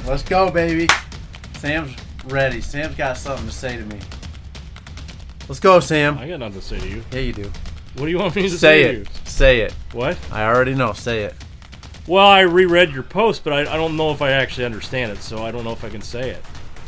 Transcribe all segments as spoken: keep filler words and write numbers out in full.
Let's go, baby. Sam's ready. Sam's got something to say to me. Let's go, Sam. I got nothing to say to you. Yeah, you do. What do you want me to say, say to it. you? Say it. What? I already know. Say it. Well, I reread your post, but I, I don't know if I actually understand it, so I don't know if I can say it.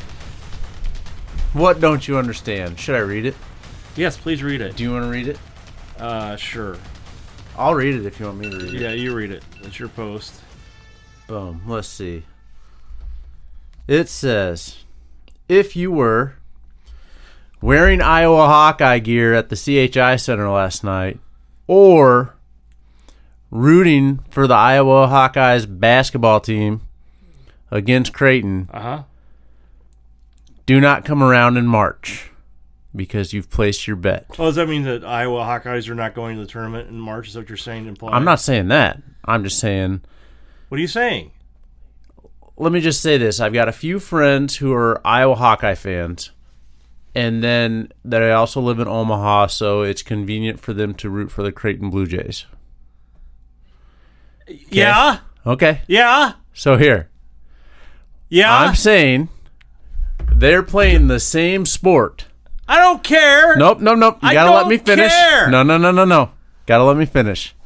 What don't you understand? Should I read it? Yes, please read it. Do you want to read it? Uh, sure. I'll read it if you want me to read it. Yeah, you read it. It's your post. Boom. Let's see. It says, if you were wearing Iowa Hawkeye gear at the C H I Center last night, or rooting for the Iowa Hawkeyes basketball team against Creighton, Uh-huh. do not come around in March because you've placed your bet. Oh, does that mean that Iowa Hawkeyes are not going to the tournament in March? Is that what you're saying? Implying? I'm not saying that. I'm just saying... What are you saying? Let me just say this. I've got a few friends who are Iowa Hawkeye fans, and then that I also live in Omaha, so it's convenient for them to root for the Creighton Blue Jays. Okay? Yeah? Okay. Yeah? So here. Yeah? I'm saying they're playing the same sport. I don't care. Nope, nope, nope. You I gotta don't let me finish. care. No, no, no, no, no. Gotta let me finish.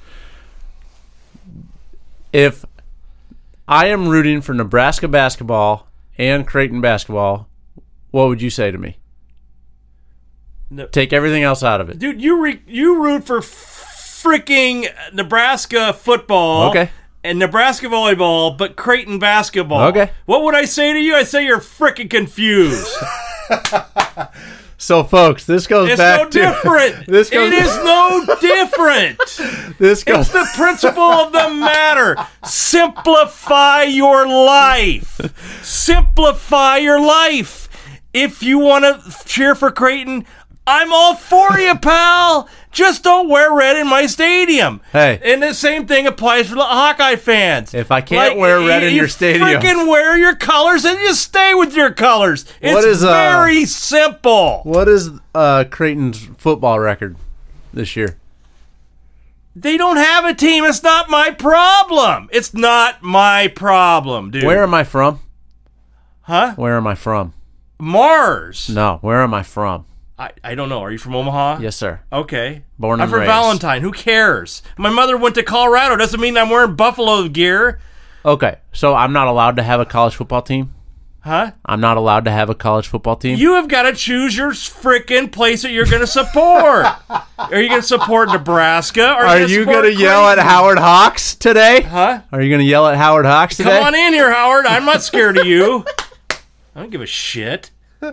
If I am rooting for Nebraska basketball and Creighton basketball, what would you say to me? No. Take everything else out of it. Dude, you re- you root for freaking Nebraska football. Okay. And Nebraska volleyball, but Creighton basketball. Okay. What would I say to you? I say you're freaking confused. So, folks, this goes It's back no to different. This goes, It is no different. This goes. It's the principle of the matter. Simplify your life. Simplify your life. If you want to cheer for Creighton, I'm all for you, pal. Just don't wear red in my stadium. Hey. And the same thing applies for the Hawkeye fans. If I can't wear red in you your stadium. freaking wear your colors and you stay with your colors. It's What is, uh, very simple. What is uh, Creighton's football record this year? They don't have a team. It's not my problem. It's not my problem, dude. Where am I from? Huh? Where am I from? Mars. No, where am I from? I, I don't know. Are you from Omaha? Yes, sir. Okay. Born I'm and from raised. Valentine. Who cares? My mother went to Colorado. Doesn't mean I'm wearing Buffalo gear. Okay, so I'm not allowed to have a college football team? Huh? I'm not allowed to have a college football team? You have got to choose your freaking place that you're going to support. Are you going to support Nebraska? Or Are you you going to yell at Howard Hawks today? Huh? Are you going to yell at Howard Hawks today? Come on in here, Howard. I'm not scared of you. I don't give a shit.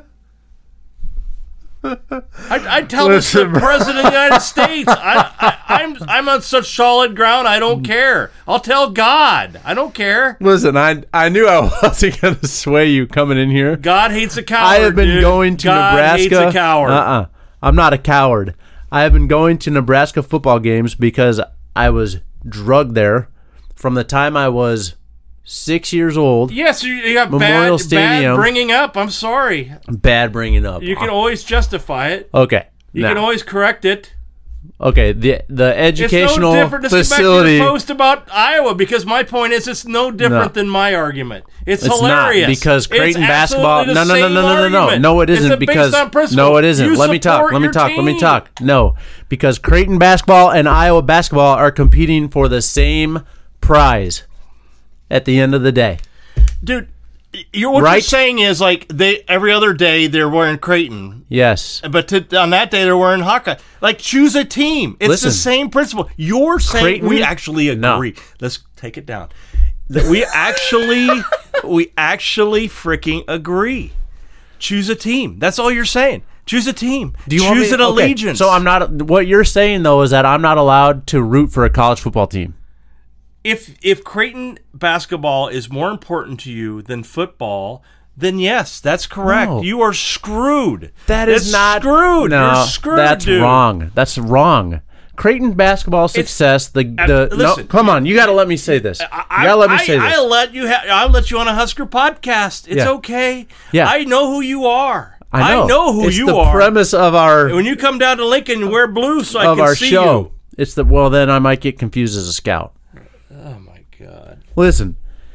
I, I tell Listen, the President of the United States, I, I, I'm I'm on such solid ground, I don't care. I'll tell God. I don't care. Listen, I I knew I wasn't going to sway you coming in here. God hates a coward, I have been dude. going to God Nebraska. hates a coward. Uh-uh. I'm not a coward. I have been going to Nebraska football games because I was drugged there from the time I was six years old. Yes, you, you have Memorial bad, Stadium. bad bringing up. I'm sorry. Bad bringing up. You can always justify it. Okay. You now, can always correct it. okay. The the educational It's no different. Let's facility. get back to your post about Iowa, because my point is it's no different No. than my argument. It's, It's hilarious. not because It's Creighton absolutely basketball. the No, no, no, same no, no, no, no. argument. No, it It's isn't based because on principle. no, it isn't. You Let me talk. support Let me your talk. Let me team. talk. No, because Creighton basketball and Iowa basketball are competing for the same prize at the end of the day. Dude, you're, what Right? you're saying is like they every other day they're wearing Creighton, Yes. but to, on that day they're wearing Hawkeye. Like, choose a team. It's Listen. the same principle. You're saying Creighton- we actually agree. No. Let's take it down. That we actually we actually freaking agree. Choose a team. That's all you're saying. Choose a team. Do you choose want me, an okay, allegiance. So I'm not. What you're saying though is that I'm not allowed to root for a college football team. If if Creighton basketball is more important to you than football, then yes, that's correct. No. You are screwed. That is It's not screwed. No, You're screwed. that's dude. wrong. That's wrong. Creighton basketball success. The uh, the no, listen, come on. You got to let me say this. You I, got to let me I, say this. I'll let you. Ha- I'll let you on a Husker podcast. It's Yeah. okay. Yeah. I know who you are. I know, I know who it's you the are. premise of our When you come down to Lincoln, wear blue so I of can our see show. you. It's the well. Then I might get confused as a scout. Oh my God. Listen,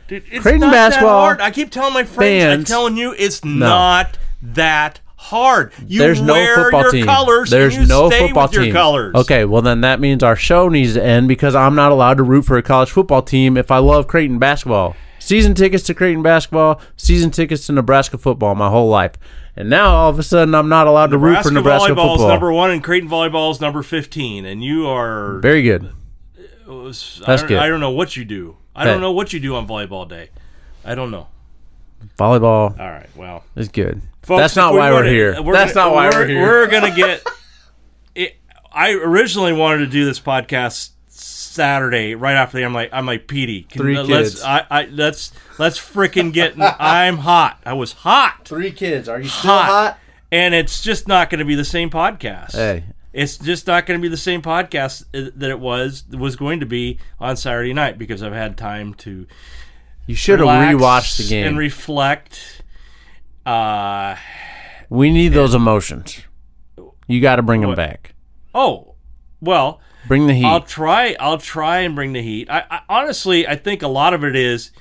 Dude, it's Creighton not basketball that hard. I keep telling my friends, I'm fans- telling you, it's not that hard. You There's no wear football your team. colors There's and you no stay football with your team. colors. Okay, well then that means our show needs to end because I'm not allowed to root for a college football team if I love Creighton basketball. Season tickets to Creighton basketball, season tickets to Nebraska football my whole life. And now all of a sudden I'm not allowed to root for Nebraska volleyball football. is number one and Creighton volleyball is number fifteen, and you are Very good. was, That's I, don't, good. I don't know what you do. I Hey. don't know what you do on volleyball day. I don't know. Volleyball All right, well, is good. folks, That's not if we why we're wanna- here. That's gonna- not why we're, we're here. We're gonna get. It, I originally wanted to do this podcast Saturday right after the. I'm like, I'm like, Petey, can, Three uh, kids. Let's, I, I, let's let's freaking get. I'm hot. I was hot, Three kids. Are you hot, and it's just not going to be the same podcast. Hey. It's just not going to be the same podcast that it was was going to be on Saturday night because I've had time to. You should have relax rewatched the game. and reflect. Uh, we need those emotions. You got to bring them What? back. oh, well, Bring the heat. I'll try. I'll try and bring the heat. I, I honestly, I think a lot of it is.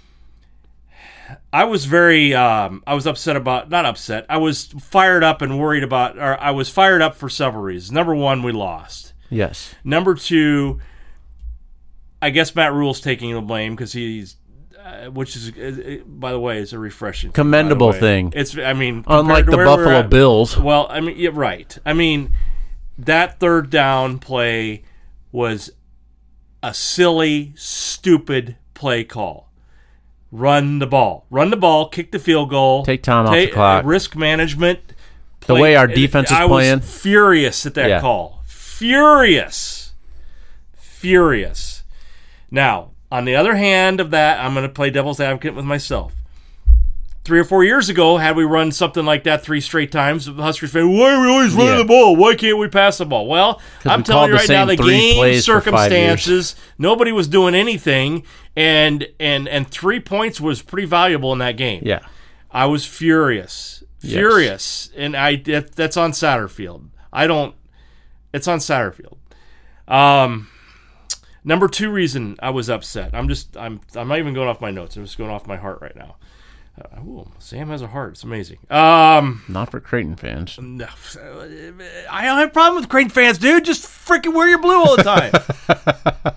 I was very. Um, I was upset about. Not upset. I was fired up and worried about. Or I was fired up for several reasons. Number one, we lost. yes. Number two, I guess Matt Rule's taking the blame because he's. Uh, which is, uh, by the way, is a refreshing, Commendable by the way. thing. It's, I mean, Unlike compared to the where we're Buffalo at- Bills. Well, I mean, yeah, right. I mean, that third down play was a silly, stupid play call. Run the ball, run the ball, kick the field goal, Take time off ta- the clock. risk management. The way our defense is I playing. was furious at that Yeah. call. Furious, furious. Now, on the other hand of that, I'm going to play devil's advocate with myself. Three or four years ago, had we run something like that three straight times, the Huskers fan, why are we always running Yeah. the ball? Why can't we pass the ball? Well, I'm we telling you called the right now, same the three game plays for five years. circumstances, nobody was doing anything, and and and three points was pretty valuable in that game. Yeah. I was furious, Yes. furious, and I that, that's on Satterfield. I don't. It's on Satterfield. Um, number two reason I was upset. I'm just. I'm. I'm not even going off my notes. I'm just going off my heart right now. Uh, ooh, Sam has a heart. It's amazing. Um, Not for Creighton fans. no, I don't have a problem with Creighton fans, dude. Just freaking wear your blue all the time.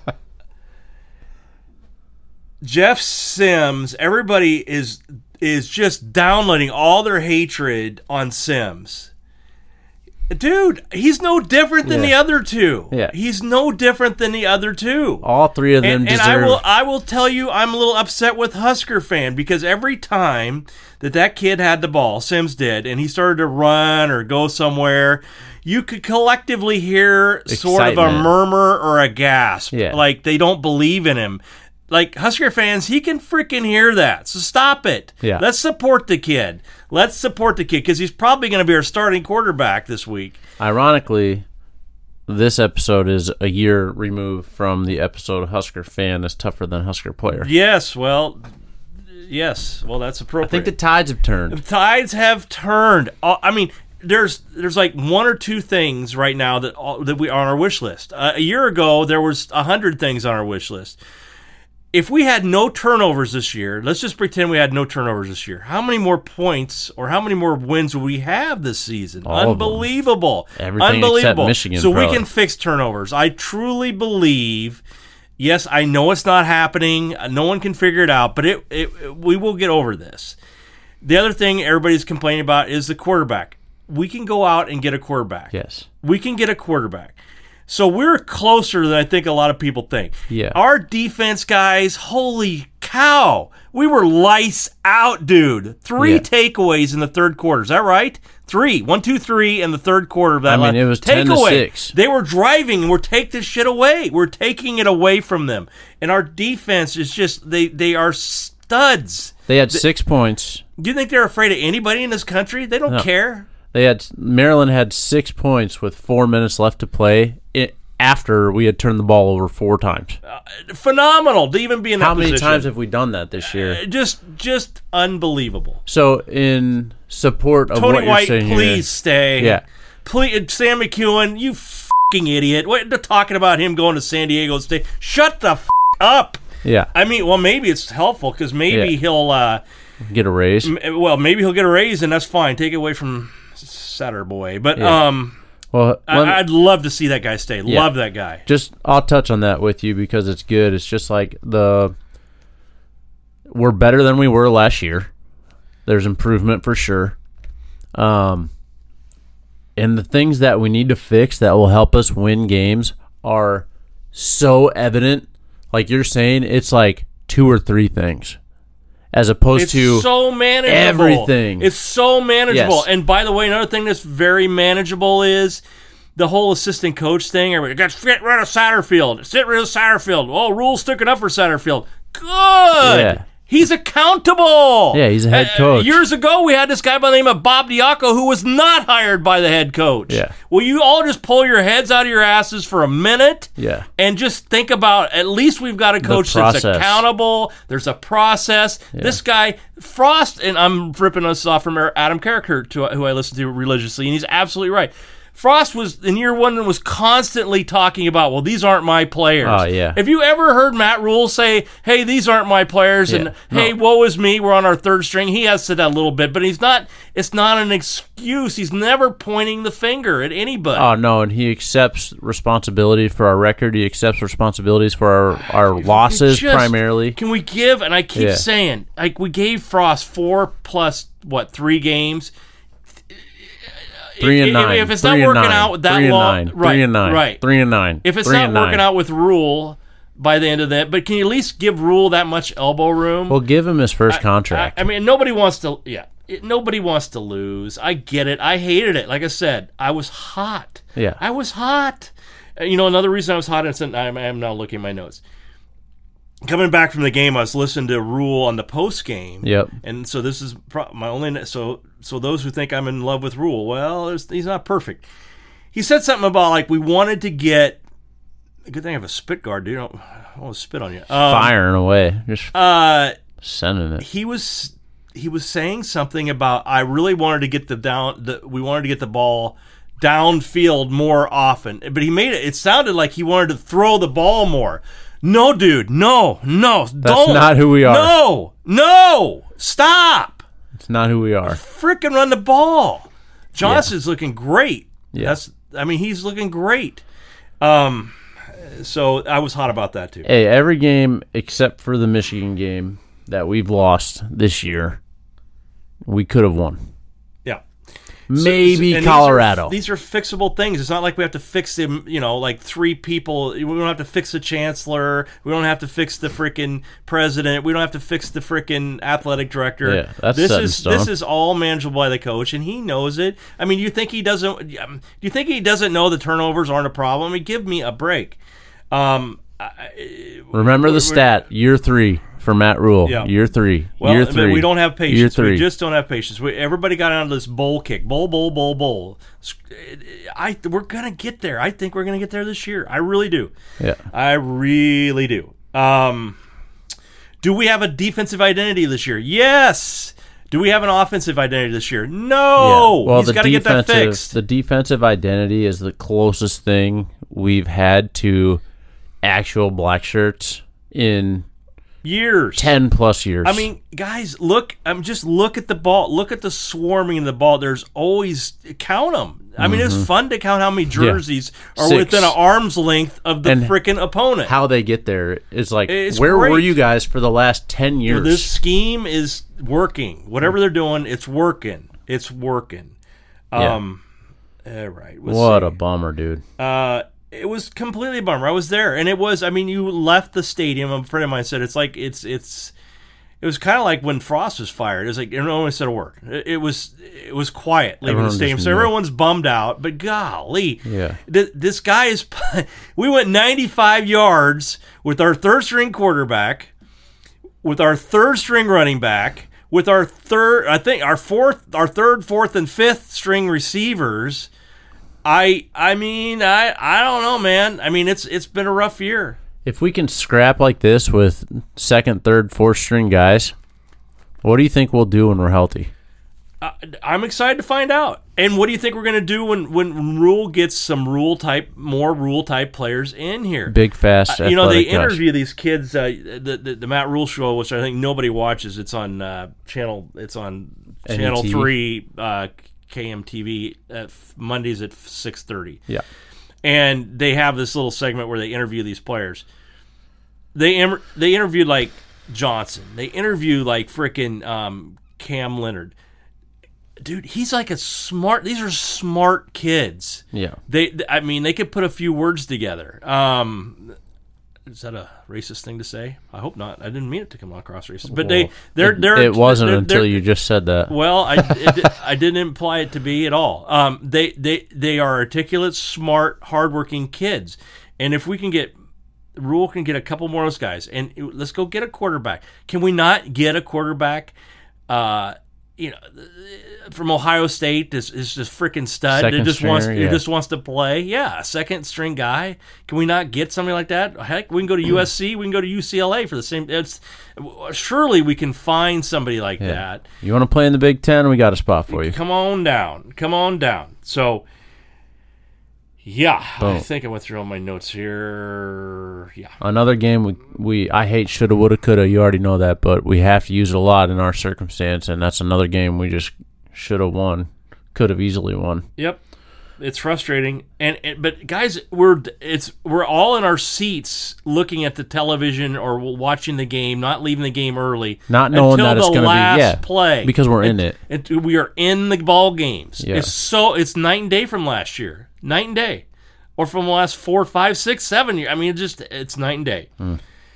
Jeff Sims. Everybody is is just downloading all their hatred on Sims. Dude, he's no different than Yeah. the other two. Yeah. He's no different than the other two. All three of them And, and deserve. I will I will tell you I'm a little upset with Husker fan because every time that that kid had the ball, Sims did, and he started to run or go somewhere, you could collectively hear sort of a Excitement. murmur or a gasp. Yeah. Like they don't believe in him. Like Husker fans, he can freaking hear that. So stop it. Yeah. Let's support the kid. Let's support the kid because he's probably going to be our starting quarterback this week. Ironically, this episode is a year removed from the episode Husker fan is tougher than Husker player. Yes, well, yes, well that's appropriate. I think the tides have turned. The tides have turned. Uh, I mean, there's there's like one or two things right now that uh, that we are on our wish list. Uh, a year ago, there was a hundred things on our wish list. If we had no turnovers this year, let's just pretend we had no turnovers this year. How many more points or how many more wins will we have this season? All of them. Unbelievable. Everything except Unbelievable. Michigan, So we probably. can fix turnovers. I truly believe. Yes, I know it's not happening. No one can figure it out, but it, it, it we will get over this. The other thing everybody's complaining about is the quarterback. We can go out and get a quarterback. Yes. We can get a quarterback. So we're closer than I think a lot of people think. Yeah. Our defense guys, holy cow. We were lights out, dude. Three Yeah. takeaways in the third quarter. Is that right? Three. One, two, three in the third quarter of that. I mean, last- it was ten to takeaway. six. They were driving and we're take this shit away. We're taking it away from them. And our defense is just, they, they are studs. They had six points. Do you think they're afraid of anybody in this country? They don't No. care. They had Maryland had six points with four minutes left to play. It, after we had turned the ball over four times. Phenomenal to even be in that How many position. times have we done that this year? Just, just unbelievable. So, in support of Tony what you're White, saying please here, stay. Yeah. Please, Sam McEwen, you fucking idiot. What they're talking about him going to San Diego State? Shut the f- up. Yeah. I mean, well, maybe it's helpful because maybe Yeah. he'll uh, Get a raise. m- well, maybe he'll get a raise, and that's fine. Take it away from Satter Boy, but Yeah. um, Well, I, let me- I'd love to see that guy stay. Yeah. Love that guy. just I'll touch on that with you because it's good. It's just like the we're better than we were last year. There's improvement for sure. Um, and the things that we need to fix that will help us win games are so evident. Like you're saying, it's like two or three things, as opposed It's to so manageable. everything. It's so manageable. Yes. And by the way, another thing that's very manageable is the whole assistant coach thing. Everybody got to get rid of Satterfield. Get rid of Satterfield. Oh, Rule's sticking up for Satterfield. Good. Yeah. He's accountable. Yeah, he's a head Uh, coach. years ago, we had this guy by the name of Bob Diaco who was not hired by the head coach. Yeah. Will you all just pull your heads out of your asses for a minute? Yeah. And just think about, at least we've got a coach that's process. accountable. There's a process. This guy, Frost, and I'm ripping us off from Adam Carricker, to, who I listen to religiously, and he's absolutely right. Frost was, in year one, was constantly talking about, well, these aren't my players. Oh, yeah. Have you ever heard Matt Rule say, hey, these aren't my players, and Yeah. hey, No. woe is me, we're on our third string? He has said that a little bit, but he's not, it's not an excuse. He's never pointing the finger at anybody. Oh no, and he accepts responsibility for our record. He accepts responsibilities for our, our losses Just- primarily. Can we give, and I keep Yeah. saying, like we gave Frost four plus, what, three games? Three and If- nine. If it's Three not and working nine. out with that Three and long, nine. right, Three and nine. right. Three and nine. If it's Three not and working nine. out with Rule by the end of that, but can you at least give Rule that much elbow room? Well, give him his first contract. I, I mean, nobody wants to. Yeah, it, nobody wants to lose. I get it. I hated it. Like I said, I was hot. Yeah. I was hot. Uh, You know, another reason I was hot, and I'm, I'm now looking at my notes. Coming back from the game, I was listening to Rule on the post game. Yep. And so this is pro- my only. So so those who think I'm in love with Rule, well, there's- he's not perfect. He said something about like we wanted to get. Good thing I have a spit guard, dude. I don't, I don't want to spit on you. Um, Firing away, just Uh, sending it. he was he was saying something about I really wanted to get the down. The, we wanted to get the ball downfield more often, but he made it. It sounded like he wanted to throw the ball more. No, dude. No, no. That's don't. not who we are. No, no. Stop. It's not who we are. Freaking run the ball. Johnson's looking great. Yeah. That's. I mean, he's looking great. Um, so I was hot about that too. Hey, every game except for the Michigan game that we've lost this year, we could have won. Yeah. Maybe And Colorado. These are, these are fixable things. It's not like we have to fix them, you know, like three people. We don't have to fix the chancellor. We don't have to fix the freaking president. We don't have to fix the freaking athletic director. Yeah, that's this set in is stone. this is all manageable by the coach, and he knows it. I mean, you think he doesn't? um, Do you think he doesn't know the turnovers aren't a problem? I mean, give me a break. Um, I, Remember the we're- stat, year three for Matt Rule. Yeah. Year three. Well, year but three. we don't have patience. Year three. We just don't have patience. We, everybody got onto this bowl kick. Bowl, bowl, bowl, bowl. I, we're going to get there. I think we're going to get there this year. I really do. Yeah. I really do. Um, do we have a defensive identity this year? Yes. Do we have an offensive identity this year? No. Yeah. Well, He's the got to get that defensive, fixed. the defensive identity is the closest thing we've had to actual black shirts in Years. ten plus years. I mean, guys, look. I'm just look at the ball. Look at the swarming of the ball. There's always count them. I mean, it's fun to count how many jerseys are Mm-hmm. Six. within an arm's length of the And freaking opponent. how they get there is like, It's where were great. you guys for the last ten years? This scheme is working. Whatever they're doing, it's working. It's working. Yeah. Um, all right. Let's what see. a bummer, dude. Uh, it was completely a bummer. I was there, and it was. I mean, you left the stadium. A friend of mine said it's like it's it's. It was kind of like when Frost was fired. It was like no one said a word. It, it was it was quiet leaving Everyone the stadium, just so knew. everyone's bummed out. But golly, Yeah. th- this guy is. We went ninety-five yards with our third string quarterback, with our third string running back, with our third, I think our fourth, our third, fourth, and fifth string receivers. I I mean I I don't know, man. I mean it's it's been a rough year. If we can scrap like this with second, third, fourth string guys, what do you think we'll do when we're healthy? I, I'm excited to find out. And what do you think we're going to do when, when Rule gets some rule type, more rule type players in here? Big, fast, uh, You know, they athletic guys. interview these kids, uh, the, the the Matt Rule show, which I think nobody watches. It's on uh, channel. It's on channel N E T V. three, uh, K M T V, at f- Mondays at six thirty. Yeah. And they have this little segment where they interview these players. They em- they interviewed like Johnson. They interview like frickin' um, Cam Leonard. Dude, he's like a smart. These are smart kids. Yeah. They, I mean, they could put a few words together. Um, is that a racist thing to say? I hope not. I didn't mean it to come across racist, but they, they're, they're. It wasn't they're, until they're, you just said that. Well, I, it, I didn't imply it to be at all. Um, they, they, they are articulate, smart, hardworking kids, and if we can get. Rule can get a couple more of those guys, and let's go get a quarterback. Can we not get a quarterback? Uh, you know, from Ohio State is is just freaking stud. Second It just wants stringer, it yeah. just wants to play. Yeah, a second string guy. Can we not get something like that? Heck, we can go to U S C. We can go to U C L A for the same. It's surely we can find somebody like Yeah. that. You want to play in the Big Ten? We got a spot for you. Come on down. Come on down. So. Yeah, Boom. I think I went through all my notes here. Yeah. Another game we, we I hate shoulda, woulda, coulda. You already know that, but we have to use it a lot in our circumstance, and that's another game we just shoulda won, could have easily won. Yep. It's frustrating, and, and but guys, we're it's we're all in our seats looking at the television or watching the game, not leaving the game early, Not knowing until that it's the going to last be yeah play because we're in And- it. and we are in the ball games. Yeah. It's so it's night and day from last year, night and day, or from the last four, five, six, seven years. I mean, it just it's night and day. Mm.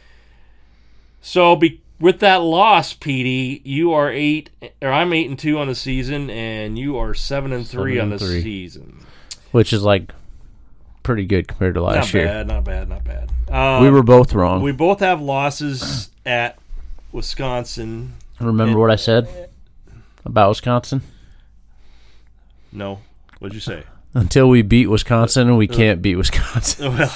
So be, with that loss, Petey, you are eight, or I'm eight and two on the season, and you are seven and three Seven on and the three. season. Which is like pretty good compared to last Not year. bad, not bad, not bad. Um, We were both wrong. we both have losses at Wisconsin. Remember and- what I said about Wisconsin? No, what'd you say? Until we beat Wisconsin, we can't beat Wisconsin. Well,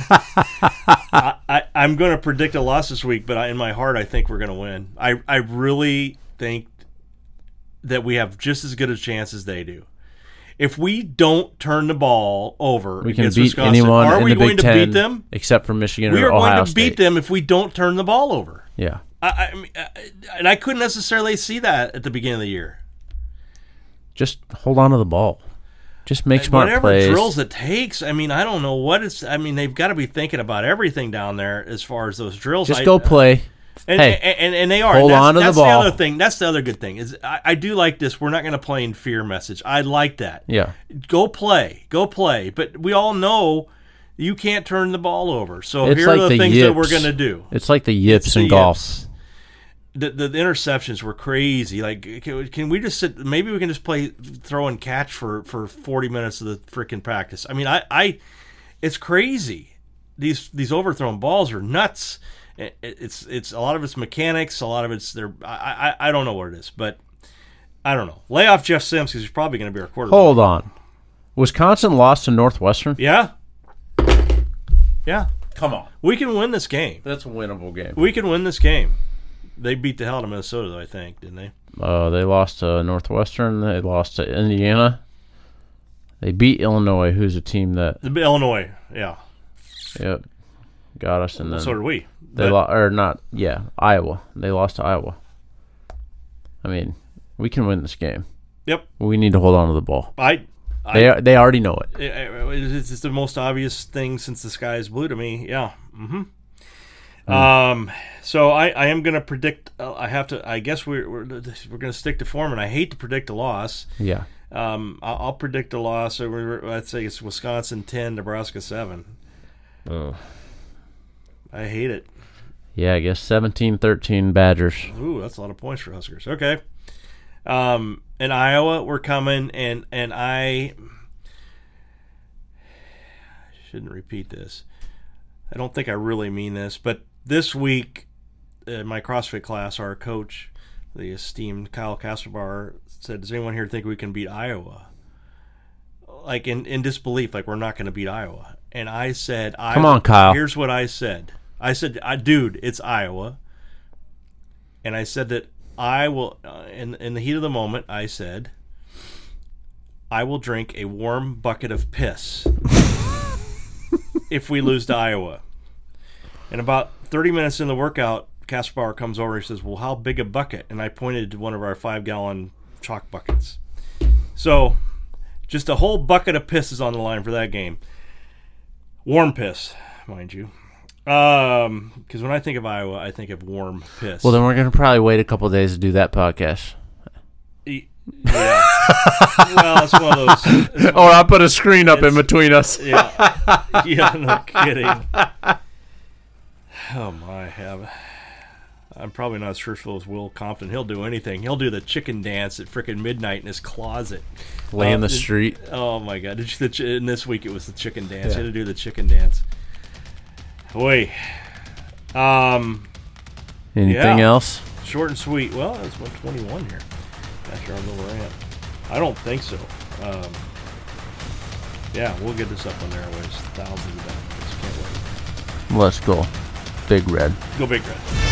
I, I, I'm going to predict a loss this week, but I, in my heart, I think we're going to win. I, I really think that we have just as good a chance as they do. If we don't turn the ball over We can against beat Wisconsin, anyone are in we the going Big to Ten beat them? except for Michigan We or are Ohio going to State. beat them if we don't turn the ball over. Yeah. I, I mean, I- and I couldn't necessarily see that at the beginning of the year. Just hold on to the ball. Just make smart Whatever plays. drills it takes. I mean, I don't know what it's. I mean, they've got to be thinking about everything down there as far as those drills. Just I- go play. And, Hey, and, and, and they are. hold And that's, on to the that's ball. other thing. That's the other good thing is I, I do like this. We're not going to play in fear message. I like that. Yeah. Go play. Go play. But we all know you can't turn the ball over. So It's here like are the, the things yips. that we're going to do. It's like the yips the in golf. yips. The, the the interceptions were crazy. Like, can, can we just sit? Maybe we can just play throw and catch for, for forty minutes of the freaking practice. I mean, I, I it's crazy. These these overthrown balls are nuts. It, it's it's a lot of it's mechanics. A lot of it's their. I I, I don't know what it is, but I don't know. Lay off Jeff Sims because he's probably going to be our quarterback. Hold on. Wisconsin lost to Northwestern? Yeah, yeah. Come on. We can win this game. That's a winnable game. We can win this game. They beat the hell out of Minnesota, though, I think, didn't they? Uh, they lost to Northwestern. They lost to Indiana. They beat Illinois, who's a team that Illinois, yeah. yep, got us. And then So did we. they But- lost, or not, yeah, Iowa. They lost to Iowa. I mean, we can win this game. Yep. We need to hold on to the ball. I. I They they already know it. it's it's the most obvious thing since the sky is blue to me. Yeah. Mm-hmm. Um. So I, I am going to predict. Uh, I have to. I guess we're we're, we're going to stick to form, and I hate to predict a loss. Yeah. Um. I'll, I'll predict a loss. Over, I'd say it's Wisconsin ten, Nebraska seven. Oh. I hate it. Yeah, I guess seventeen thirteen Badgers. Ooh, that's a lot of points for Huskers. Okay. Um. In Iowa, we're coming, and and I shouldn't repeat this. I don't think I really mean this, but this week in my CrossFit class, our coach, the esteemed Kyle Castlebar, said, "Does anyone here think we can beat Iowa?" Like in, in disbelief, like we're not going to beat Iowa. And I said, I, Come on, Kyle. Here's what I said. I said, I, dude, it's Iowa. And I said that I will, uh, in in the heat of the moment, I said, I will drink a warm bucket of piss if we lose to Iowa. And about thirty minutes in the workout, Kasper comes over and says, well, how big a bucket? And I pointed to one of our five-gallon chalk buckets. So just a whole bucket of piss is on the line for that game. Warm piss, mind you. Um, because when I think of Iowa, I think of warm piss. Well, then we're going to probably wait a couple of days to do that podcast. E- Yeah. Well, it's one of those. It's one Or I'll put a screen up in It's- between us. Yeah. Yeah, no kidding. Oh, my. I'm, I'm probably not as truthful as Will Compton. He'll do anything. He'll do the chicken dance at frickin' midnight in his closet. Lay in Uh, the street. Oh, my God. Did you, the, ch- and this week it was the chicken dance. Yeah. You had to do the chicken dance. Boy. Um, Anything yeah. else? Short and sweet. Well, that's one twenty-one here. Not sure I know where I am. I don't think so. Um, yeah, we'll get this up on there. There's thousands of downloads. Can't wait. Let's go. Big Red. Go Big Red.